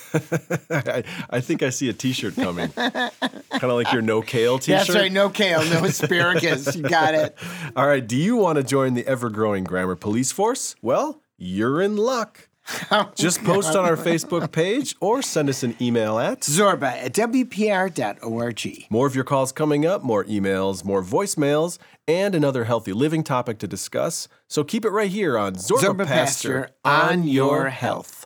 I, I think I see a T-shirt coming, kind of like your no kale T-shirt. That's right, no kale, no asparagus. You got it. All right, do you want to join the ever-growing Grammar Police Force? Well, you're in luck. Oh, Just post on our Facebook page or send us an email at Zorba at W P R dot org. More of your calls coming up, more emails, more voicemails, and another healthy living topic to discuss. So keep it right here on Zorba, Zorba Pastor, Pastor on your health.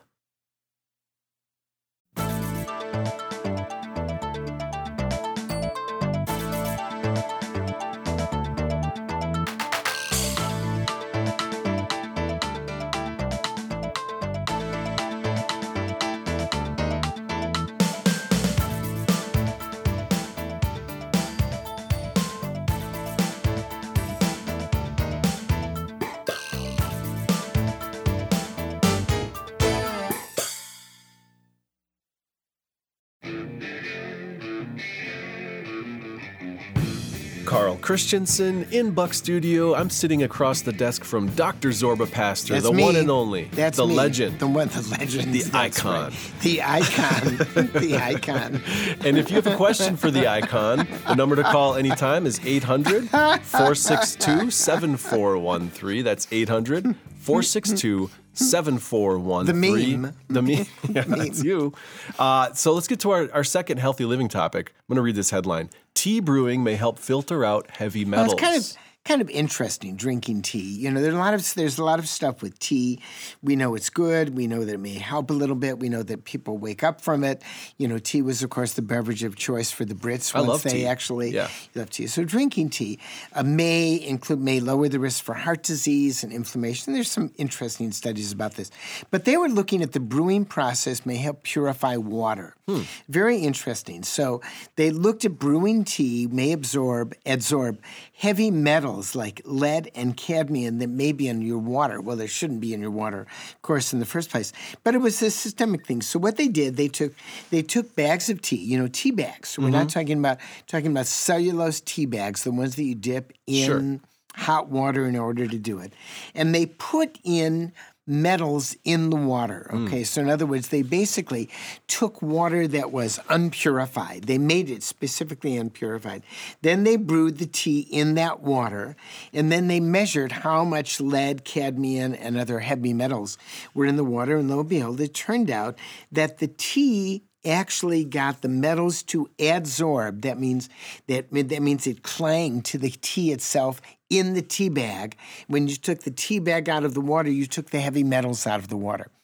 Carl Christensen in Buck Studio. I'm sitting across the desk from Doctor Zorba Pastor, That's the me. one and only, That's the me. legend, the one, the legend, the That's icon. right. the icon, the icon. And if you have a question for the icon, the number to call anytime is eight hundred, four six two, seven four one three. That's eight hundred, four six two, seven four one three. The meme. The meme. Yeah, that's you. Uh, so let's get to our, our second healthy living topic. I'm going to read this headline. Tea brewing may help filter out heavy metals. Well, it's kind of kind of interesting drinking tea. You know, there's a lot of there's a lot of stuff with tea. We know it's good. We know that it may help a little bit. We know that people wake up from it. You know, tea was, of course, the beverage of choice for the Brits I once love they tea. actually Yeah. love tea. So drinking tea uh, may include may lower the risk for heart disease and inflammation. There's some interesting studies about this. But they were looking at the brewing process may help purify water. Hmm. Very interesting. So they looked at brewing tea may absorb absorb heavy metals like lead and cadmium that may be in your water. Well, they shouldn't be in your water, of course, in the first place. But it was a systemic thing. So what they did, they took they took bags of tea, you know, tea bags. We're Mm-hmm. not talking about talking about cellulose tea bags, the ones that you dip in Sure. hot water in order to do it. And they put in metals in the water. Okay, so in other words, they basically took water that was unpurified. They made it specifically unpurified. Then they brewed the tea in that water, and then they measured how much lead, cadmium, and other heavy metals were in the water. And lo and behold, it turned out that the tea actually got the metals to adsorb. That means that that means it clanged to the tea itself in the tea bag. When you took the tea bag out of the water, you took the heavy metals out of the water.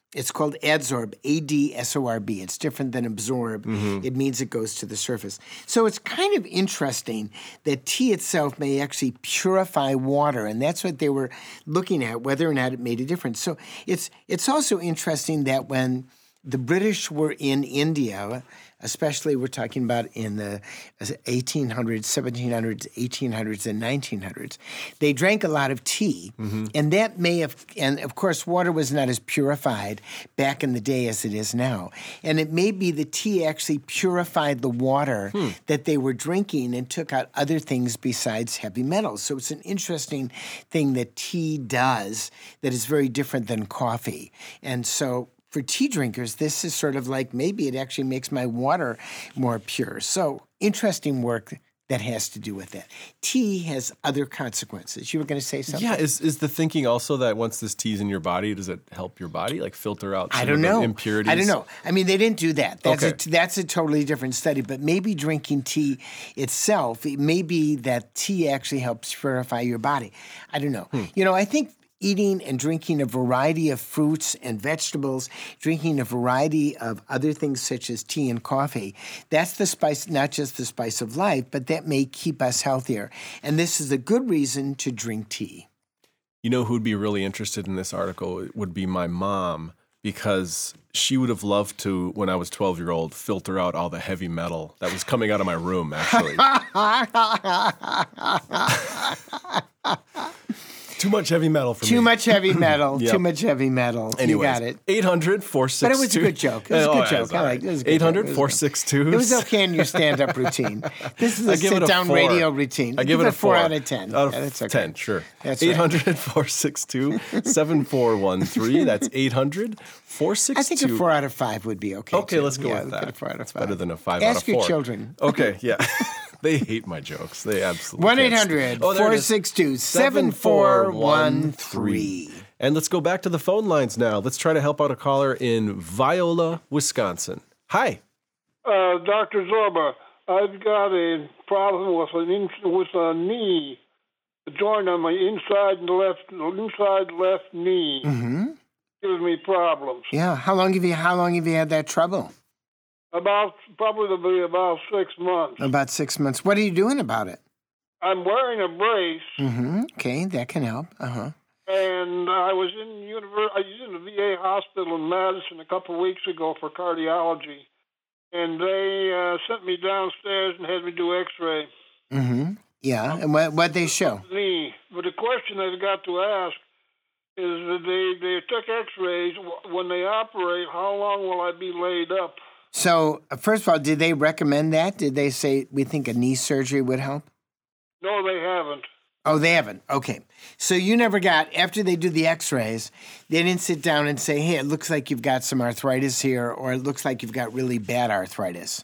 It's called adsorb, A D S O R B. It's different than absorb. Mm-hmm. It means it goes to the surface. So it's kind of interesting that tea itself may actually purify water, and that's what they were looking at, whether or not it made a difference. So it's it's also interesting that when the British were in India, especially we're talking about in the eighteen hundreds, seventeen hundreds, eighteen hundreds, and nineteen hundreds, they drank a lot of tea. Mm-hmm. And that may have, and of course, water was not as purified back in the day as it is now. And it may be the tea actually purified the water hmm. that they were drinking and took out other things besides heavy metals. So it's an interesting thing that tea does that is very different than coffee. And so for tea drinkers, this is sort of like maybe it actually makes my water more pure. So interesting work that has to do with that. Tea has other consequences. You were going to say something? Yeah, is is the thinking also that once this tea's in your body, does it help your body, like filter out some I don't of know. the impurities? I don't know. I mean, they didn't do that. That's, okay. a, that's a totally different study. But maybe drinking tea itself, it may be that tea actually helps purify your body. I don't know. Hmm. You know, I think eating and drinking a variety of fruits and vegetables, drinking a variety of other things such as tea and coffee, that's the spice, not just the spice of life, but that may keep us healthier. And this is a good reason to drink tea. You know who would be really interested in this article? It would be my mom, because she would have loved to, when I was twelve-year-old, filter out all the heavy metal that was coming out of my room, actually. Too much heavy metal for Too me. Too much heavy metal. Yep. Too much heavy metal. Anyways, you got it. eight hundred, four six two. But it was a good joke. It was a good oh, joke. I like it. It eight hundred, four six two. It was okay in your stand-up routine. This is a sit-down radio routine. I give, give it a four. four out of ten. Out of yeah, that's okay. ten, sure. That's eight hundred, four six two, seven four one three. That's eight hundred, four six two. I think a four out of five would be okay. Okay, too. let's go yeah, with that. A four out of five. Better than a five Ask out of four. Ask your children. Okay, yeah. They hate my jokes. They absolutely one eight hundred, four six two, seven four one three. And let's go back to the phone lines now. Let's try to help out a caller in Viola, Wisconsin. Hi. Uh, Doctor Zorba, I've got a problem with an in, with a knee, a joint on my inside left inside left knee. Mm-hmm. Gives me problems. Yeah. How long have you How long have you had that trouble? About probably about six months. About six months. What are you doing about it? I'm wearing a brace. Mm-hmm. Okay, that can help. Uh huh. And I was in univer- I was in the V A hospital in Madison a couple of weeks ago for cardiology, and they uh, sent me downstairs and had me do X-ray. Mm-hmm. Yeah, and what what they show? Knee. But the question I've got to ask is that they they took X-rays. When they operate, how long will I be laid up? So, first of all, did they recommend that? Did they say we think a knee surgery would help? No, they haven't. Oh, they haven't. Okay. So you never got, after they do the x-rays, they didn't sit down and say, hey, it looks like you've got some arthritis here, or it looks like you've got really bad arthritis.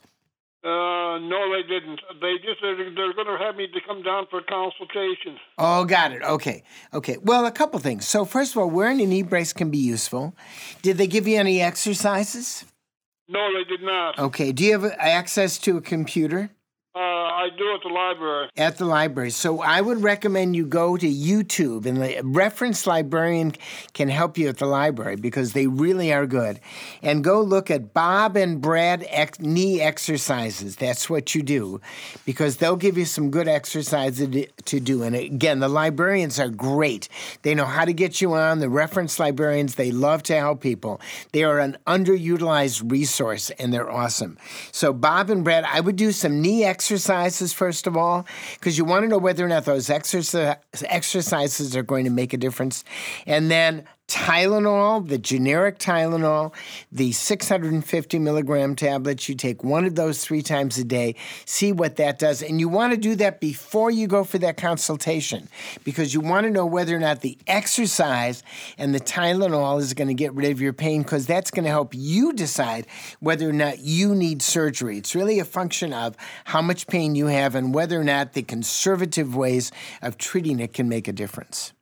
Uh, no, they didn't. They just, they're, they're going to have me to come down for consultation. Oh, got it. Okay. Okay. Well, a couple things. So first of all, wearing a knee brace can be useful. Did they give you any exercises? No, they did not. Okay. Do you have access to a computer? Uh, I do at the library. At the library. So I would recommend you go to YouTube, and the Reference Librarian can help you at the library because they really are good. And go look at Bob and Brad ex- knee exercises. That's what you do because they'll give you some good exercises to do. And again, the librarians are great. They know how to get you on. The reference librarians, they love to help people. They are an underutilized resource, and they're awesome. So Bob and Brad, I would do some knee exercises. Exercises, first of all, because you want to know whether or not those exercise, exercises are going to make a difference. And then Tylenol, the generic Tylenol, the six hundred fifty milligram tablets, you take one of those three times a day, see what that does. And you want to do that before you go for that consultation because you want to know whether or not the exercise and the Tylenol is going to get rid of your pain because that's going to help you decide whether or not you need surgery. It's really a function of how much pain you have and whether or not the conservative ways of treating it can make a difference.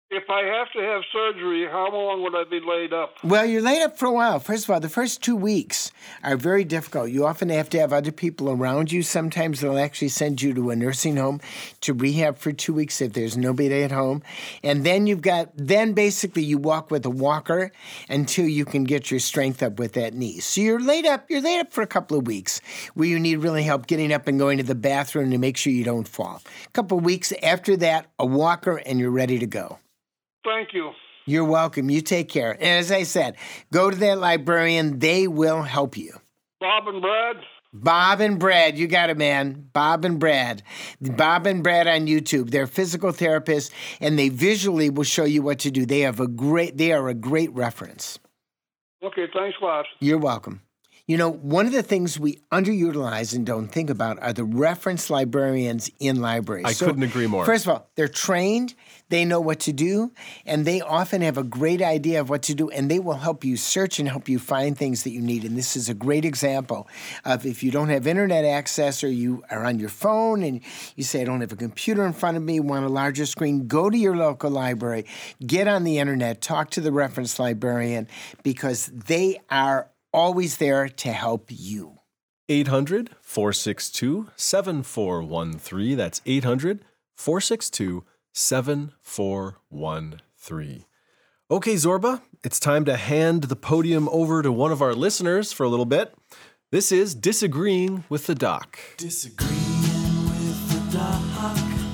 If I have to have surgery, how long would I be laid up? Well, you're laid up for a while. First of all, the first two weeks are very difficult. You often have to have other people around you. Sometimes they'll actually send you to a nursing home to rehab for two weeks if there's nobody at home. And then you've got, then basically you walk with a walker until you can get your strength up with that knee. So you're laid up, you're laid up for a couple of weeks where you need really help getting up and going to the bathroom to make sure you don't fall. A couple of weeks after that, a walker, and you're ready to go. Thank you. You're welcome. You take care. And as I said, go to that librarian. They will help you. Bob and Brad? Bob and Brad. You got it, man. Bob and Brad. Bob and Brad on YouTube. They're physical therapists, and they visually will show you what to do. They have a great, they are a great reference. Okay, thanks a lot. You're welcome. You know, one of the things we underutilize and don't think about are the reference librarians in libraries. I so, couldn't agree more. First of all, they're trained, they know what to do, and they often have a great idea of what to do, and they will help you search and help you find things that you need. And this is a great example of if you don't have internet access or you are on your phone and you say, I don't have a computer in front of me, want a larger screen, go to your local library, get on the internet, talk to the reference librarian, because they are always there to help you. eight hundred, four six two, seven four one three. That's eight hundred, four six two, seven four one three. Okay, Zorba, it's time to hand the podium over to one of our listeners for a little bit. This is Disagreeing with the Doc. Disagreeing with the doc.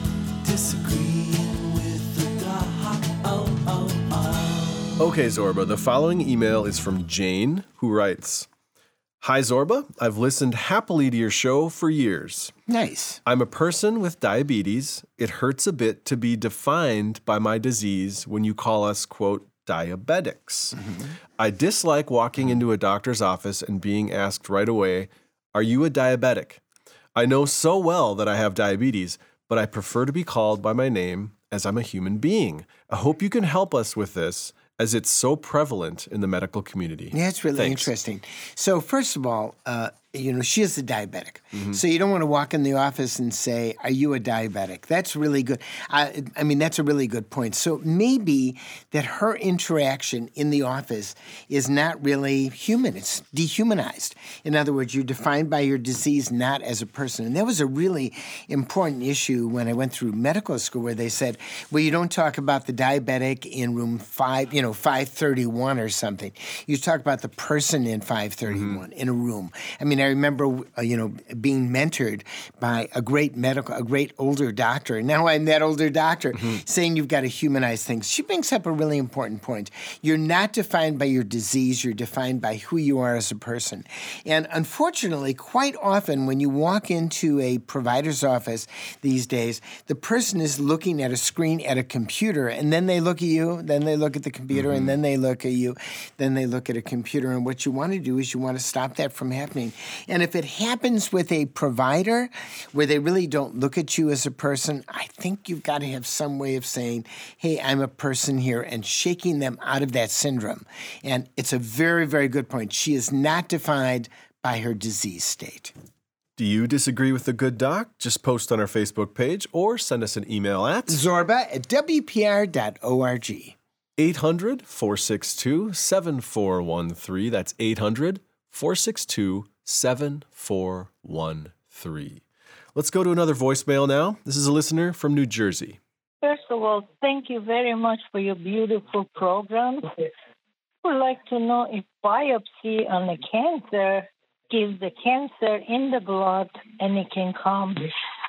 Disagreeing with the doc. Oh, oh, oh. Okay, Zorba, the following email is from Jane, who writes, Hi, Zorba. I've listened happily to your show for years. Nice. I'm a person with diabetes. It hurts a bit to be defined by my disease when you call us, quote, diabetics. Mm-hmm. I dislike walking into a doctor's office and being asked right away, are you a diabetic? I know so well that I have diabetes, but I prefer to be called by my name as I'm a human being. I hope you can help us with this, as it's so prevalent in the medical community. Yeah, it's really Thanks. interesting. So first of all, uh, you know, she is a diabetic. Mm-hmm. So you don't want to walk in the office and say, are you a diabetic? That's really good. I, I mean, that's a really good point. So maybe that her interaction in the office is not really human. It's dehumanized. In other words, you're defined by your disease, not as a person. And that was a really important issue when I went through medical school, where they said, well, you don't talk about the diabetic in room five, you know, five thirty-one or something. You talk about the person in five thirty-one mm-hmm. in a room. I mean, I remember, uh, you know, being mentored by a great medical, a great older doctor. Now I'm that older doctor mm-hmm. saying you've got to humanize things. She brings up a really important point. You're not defined by your disease. You're defined by who you are as a person. And unfortunately, quite often when you walk into a provider's office these days, the person is looking at a screen at a computer, and then they look at you, then they look at the computer, mm-hmm. and then they look at you, then they look at a computer. And what you want to do is you want to stop that from happening. And if it happens with a provider where they really don't look at you as a person, I think you've got to have some way of saying, hey, I'm a person here, and shaking them out of that syndrome. And it's a very, very good point. She is not defined by her disease state. Do you disagree with the good doc? Just post on our Facebook page or send us an email at Zorba at W P R dot org. eight hundred, four six two, seven four one three. That's eight hundred, four six two, seven four one three. Let's go to another voicemail now. This is a listener from New Jersey. First of all, thank you very much for your beautiful program. I would like to know if biopsy on the cancer gives the cancer in the blood, and it can come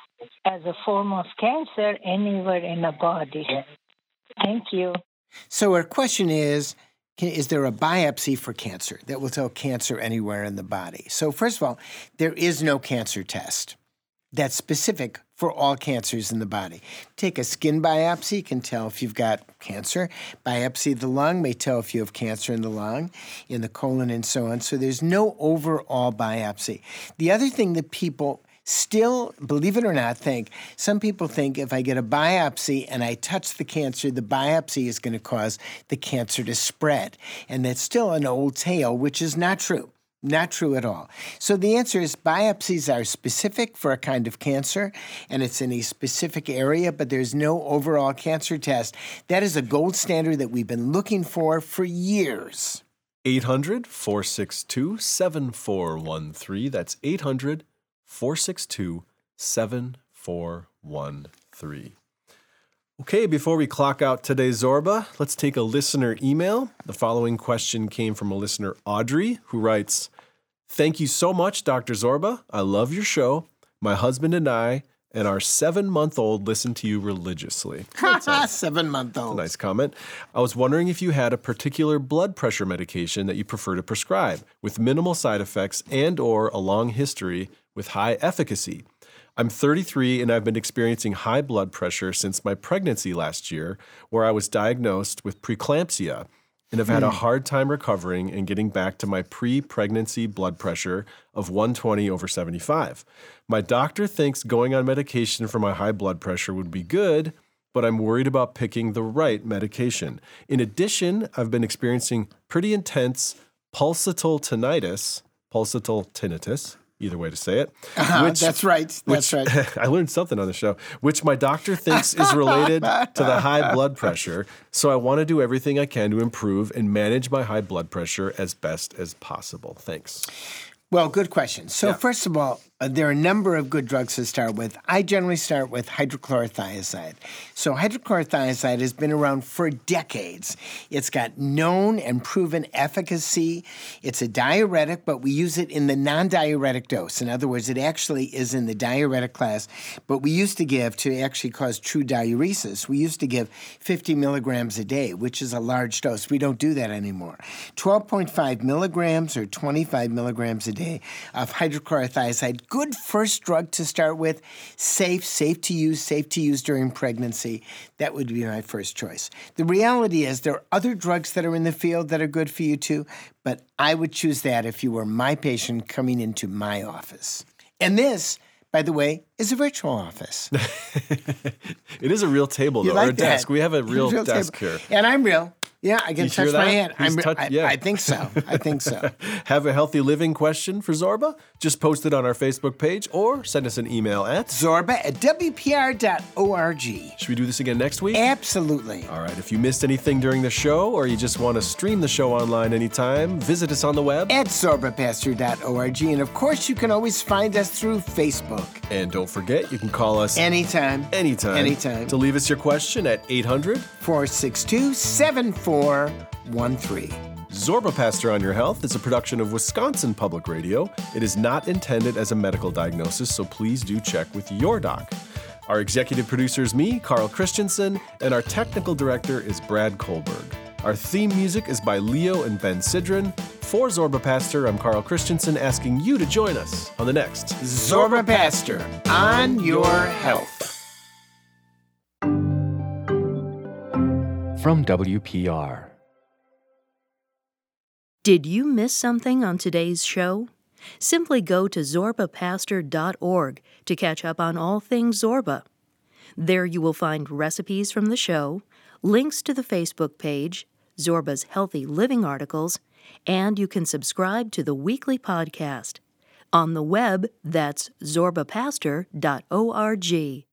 as a form of cancer anywhere in the body. Thank you. So our question is, Can, is there a biopsy for cancer that will tell cancer anywhere in the body? So first of all, there is no cancer test that's specific for all cancers in the body. Take a skin biopsy, can tell if you've got cancer. Biopsy of the lung may tell if you have cancer in the lung, in the colon, and so on. So there's no overall biopsy. The other thing that people still, believe it or not, think, some people think if I get a biopsy and I touch the cancer, the biopsy is going to cause the cancer to spread. And that's still an old tale, which is not true. Not true at all. So the answer is biopsies are specific for a kind of cancer, and it's in a specific area, but there's no overall cancer test. That is a gold standard that we've been looking for for years. eight hundred, four six two, seven four one three. That's eight hundred, four six two, seven four one three. Okay, before we clock out today's Zorba, let's take a listener email. The following question came from a listener, Audrey, who writes, "Thank you so much, Doctor Zorba. I love your show. My husband and I and our seven-month-old listen to you religiously." Seven-month-old. Nice comment. "I was wondering if you had a particular blood pressure medication that you prefer to prescribe with minimal side effects and or a long history with high efficacy. I'm thirty-three and I've been experiencing high blood pressure since my pregnancy last year, where I was diagnosed with preeclampsia, and have had a hard time recovering and getting back to my pre-pregnancy blood pressure of one twenty over seventy-five. My doctor thinks going on medication for my high blood pressure would be good, but I'm worried about picking the right medication. In addition, I've been experiencing pretty intense pulsatile tinnitus, pulsatile tinnitus, either way to say it. Uh-huh, which, that's right. That's which, right. I learned something on the show, which my doctor thinks is related to the high blood pressure. So I want to do everything I can to improve and manage my high blood pressure as best as possible. Thanks." Well, good question. So Yeah. first of all, uh, there are a number of good drugs to start with. I generally start with hydrochlorothiazide. So hydrochlorothiazide has been around for decades. It's got known and proven efficacy. It's a diuretic, but we use it in the non-diuretic dose. In other words, it actually is in the diuretic class, but we used to give, to actually cause true diuresis, we used to give fifty milligrams a day, which is a large dose. We don't do that anymore. twelve point five milligrams or twenty-five milligrams a day of hydrochlorothiazide. Good first drug to start with. Safe, safe to use, safe to use during pregnancy. That would be my first choice. The reality is there are other drugs that are in the field that are good for you too, but I would choose that if you were my patient coming into my office. And this, by the way, is a virtual office. It is a real table, though, You like or a desk. that? We have a real, Real desk table. here. And I'm real. Yeah, I can You touch hear my that? hand. He's I'm, touch- I, yeah. I think so. I think so. Have a healthy living question for Zorba? Just post it on our Facebook page or send us an email at Zorba at W P R dot org. Should we do this again next week? Absolutely. All right. If you missed anything during the show or you just want to stream the show online anytime, visit us on the web At Zorba Pastor dot org. And of course, you can always find us through Facebook. And don't forget, you can call us Anytime. anytime, Anytime. to leave us your question at eight hundred, four six two, seven four one three. Zorba Pastor on Your Health is a production of Wisconsin Public Radio. It is not intended as a medical diagnosis, so please do check with your doc. Our executive producer is me, Carl Christensen, and our technical director is Brad Kohlberg. Our theme music is by Leo and Ben Sidran. For Zorba Pastor, I'm Carl Christensen, asking you to join us on the next Zorba Pastor on Your Health. From W P R. Did you miss something on today's show? Simply go to zorba pastor dot org to catch up on all things Zorba. There you will find recipes from the show, links to the Facebook page, Zorba's Healthy Living articles, and you can subscribe to the weekly podcast. On the web, that's zorba pastor dot org.